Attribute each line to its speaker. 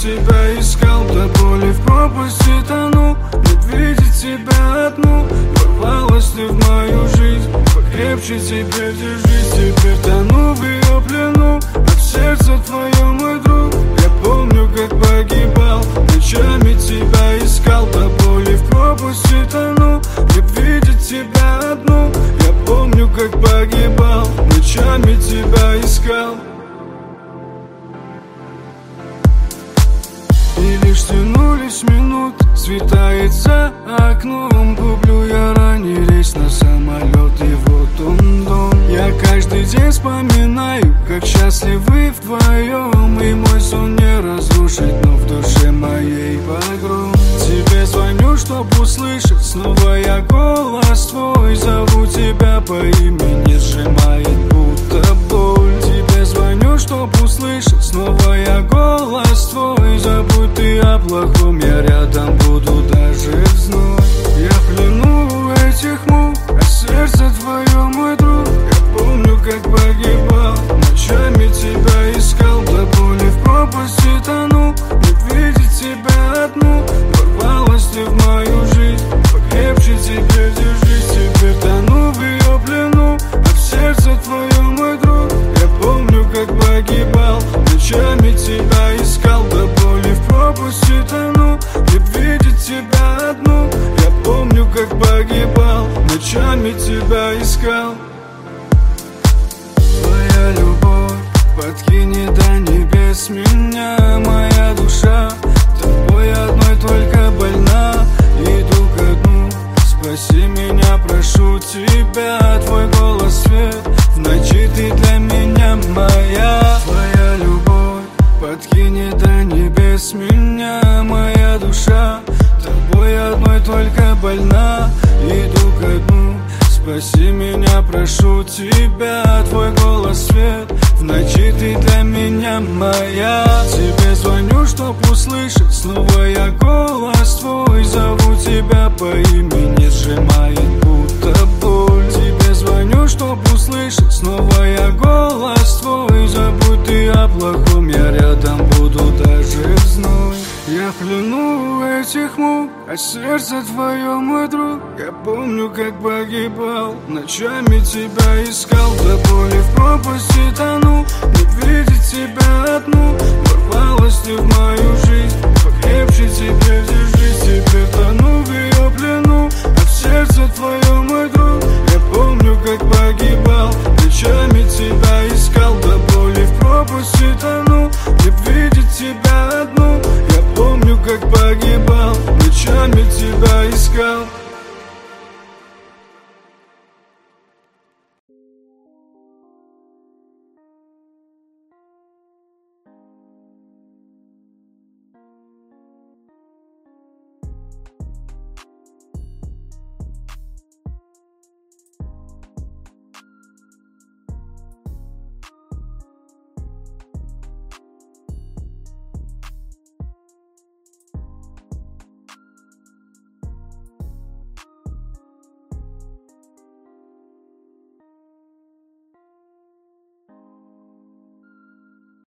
Speaker 1: тебя искал, до боли в пропасти тону. Нет, видеть тебя одну, ворвалась ты в мою жизнь. Покрепче теперь держись, теперь тону в ее плену. А в сердце твоем, мой друг, я помню, как погибал. Ночами тебя искал, до боли в пропасти тону. Нет, видеть тебя одну, я помню, как погибал. Ночами тебя искал. И лишь тянулись минуты, светает за окном. Куплю я ранний рейс на самолет, и вот он дом. Я каждый день вспоминаю, как счастливы вдвоем. И мой сон не разрушить, но в душе моей погром. Тебе звоню, чтоб услышать снова я голос твой. Зову тебя по имени, сжимает будто боль. Тебе звоню, чтоб услышать снова я голос твой. Забудь ты о плохом, я рядом буду даже в зной. Я в плену этих мук, а сердце твое, мой друг. Я помню, как погибал, ночами тебя искал, до боли в пропасти тону. Нет, видеть тебя одну, ворвалась ты в мою жизнь. Покрепче теперь держись, теперь тону в ее плену. А в сердце твое, мой друг, я помню, как погибал, ночами тебя искал, до боли в пропасти тону. Нет, видеть тебя одну, я помню, как погибал, ночами тебя искал. Твоя любовь подкинет до небес меня, моя душа тобой одной только больна. Иду ко дну, спаси меня, прошу тебя. Твой голос свет, в ночи ты для меня моя. Твоя любовь подкинет до небес меня, моя душа тобой одной только больна. Иду ко дну, спаси меня, прошу тебя. Твой голос свет, в ночи ты для меня моя. Тебе звоню, чтоб услышать снова я голос твой. Зову тебя по имени, сжимает будто боль. Тебе звоню, чтоб услышать снова я голос твой. Забудь ты о плохом, я рядом буду даже в зной. Я в плену этих мук, а сердце твое, мой друг. Я помню, как погибал, ночами тебя искал, до боли в пропасти тону. Нет, видеть тебя одну, ворвалась ты в мою жизнь. Покрепче теперь держись, теперь тону в ее плену.